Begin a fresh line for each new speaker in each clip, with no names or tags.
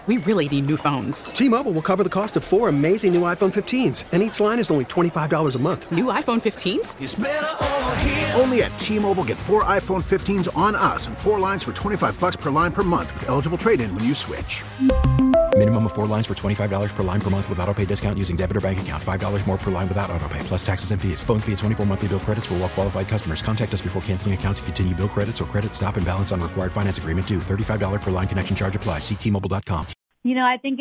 We really need new phones.
T-Mobile will cover the cost of 4 amazing new iPhone 15s, and each line is only $25 a month.
New iPhone 15s?
It's better over here.
Only at T-Mobile, get 4 iPhone 15s on us and 4 lines for $25 per line per month with eligible trade-in when you switch.
Minimum of 4 lines for $25 per line per month with autopay discount using debit or bank account. $5 more per line without autopay, plus taxes and fees. Phone fee at 24 monthly bill credits for well-qualified customers. Contact us before canceling account to continue bill credits or credit stop and balance on required finance agreement due. $35 per line connection charge applies. See T-Mobile.com.
I think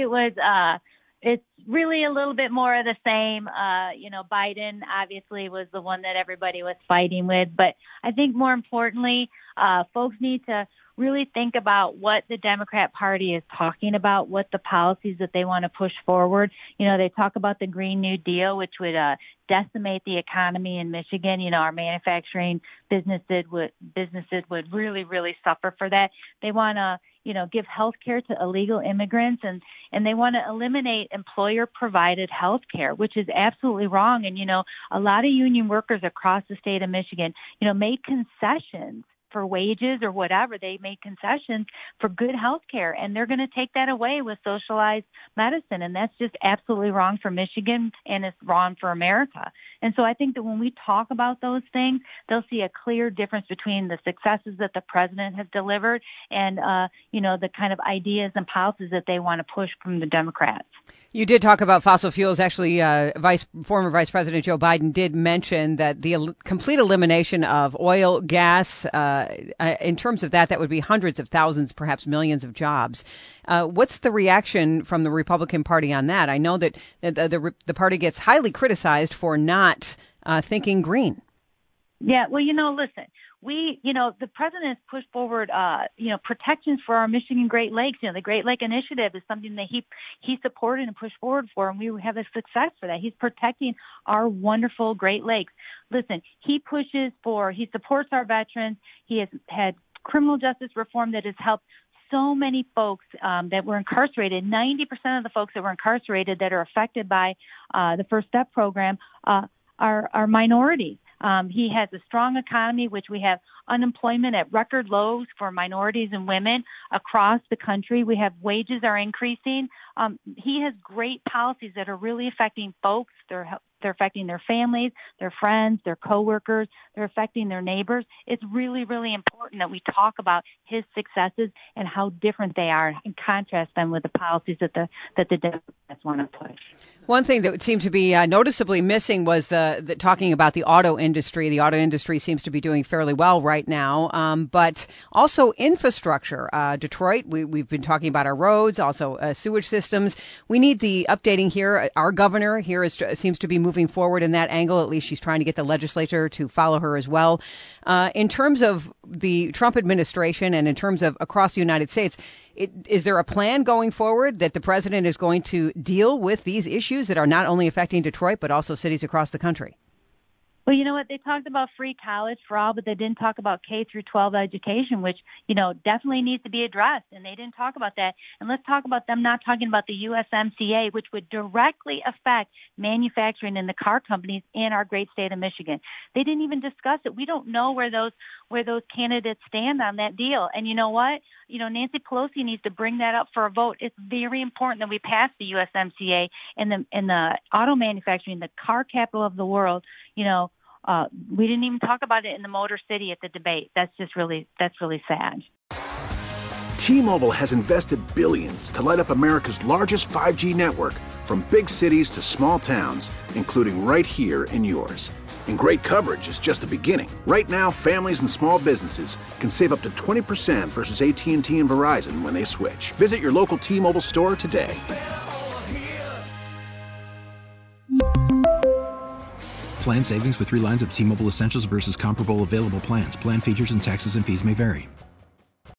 it's really a little bit more of the same. Biden obviously was the one that everybody was fighting with. But I think more importantly, folks need to really think about what the Democrat Party is talking about, what the policies that they want to push forward. They talk about the Green New Deal, which would decimate the economy in Michigan. Our manufacturing businesses would really, really suffer for that. They want to give health care to illegal immigrants, and they want to eliminate employer-provided health care, which is absolutely wrong. And, a lot of union workers across the state of Michigan, made concessions for wages or whatever. They made concessions for good health care, and they're going to take that away with socialized medicine. And that's just absolutely wrong for Michigan, and it's wrong for America. And so I think that when we talk about those things, they'll see a clear difference between the successes that the president has delivered and, the kind of ideas and policies that they want to push from the Democrats.
You did talk about fossil fuels. Actually, former Vice President Joe Biden did mention that the complete elimination of oil, gas, in terms of that would be hundreds of thousands, perhaps millions of jobs. What's the reaction from the Republican Party on that? I know that the party gets highly criticized for not thinking green.
Yeah, well, listen. The president has pushed forward, protections for our Michigan Great Lakes. The Great Lake Initiative is something that he supported and pushed forward for, and we have a success for that. He's protecting our wonderful Great Lakes. Listen, he supports our veterans. He has had criminal justice reform that has helped so many folks that were incarcerated. 90% of the folks that were incarcerated that are affected by the First Step program are minorities. He has a strong economy, which we have unemployment at record lows for minorities and women across the country. We have wages are increasing. He has great policies that are really affecting folks. They're affecting their families, their friends, their coworkers. They're affecting their neighbors. It's really, really important that we talk about his successes and how different they are and contrast them with the policies that the Democrats want to push.
One thing that seemed to be noticeably missing was the talking about the auto industry. The auto industry seems to be doing fairly well right now, but also infrastructure. Detroit, we've been talking about our roads, also sewage systems. We need the updating here. Our governor here seems to be moving forward in that angle. At least she's trying to get the legislature to follow her as well. In terms of the Trump administration and in terms of across the United States, is there a plan going forward that the president is going to deal with these issues that are not only affecting Detroit, but also cities across the country?
Well, you know what? They talked about free college for all, but they didn't talk about K through 12 education, which, definitely needs to be addressed. And they didn't talk about that. And let's talk about them not talking about the USMCA, which would directly affect manufacturing in the car companies in our great state of Michigan. They didn't even discuss it. We don't know where those candidates stand on that deal. And you know what? Nancy Pelosi needs to bring that up for a vote. It's very important that we pass the USMCA and the auto manufacturing, the car capital of the world. We didn't even talk about it in the Motor City at the debate. That's really sad.
T-Mobile has invested billions to light up America's largest 5G network, from big cities to small towns, including right here in yours. And great coverage is just the beginning. Right now, families and small businesses can save up to 20% versus AT&T and Verizon when they switch. Visit your local T-Mobile store today.
Plan savings with 3 lines of T-Mobile Essentials versus comparable available plans. Plan features and taxes and fees may vary.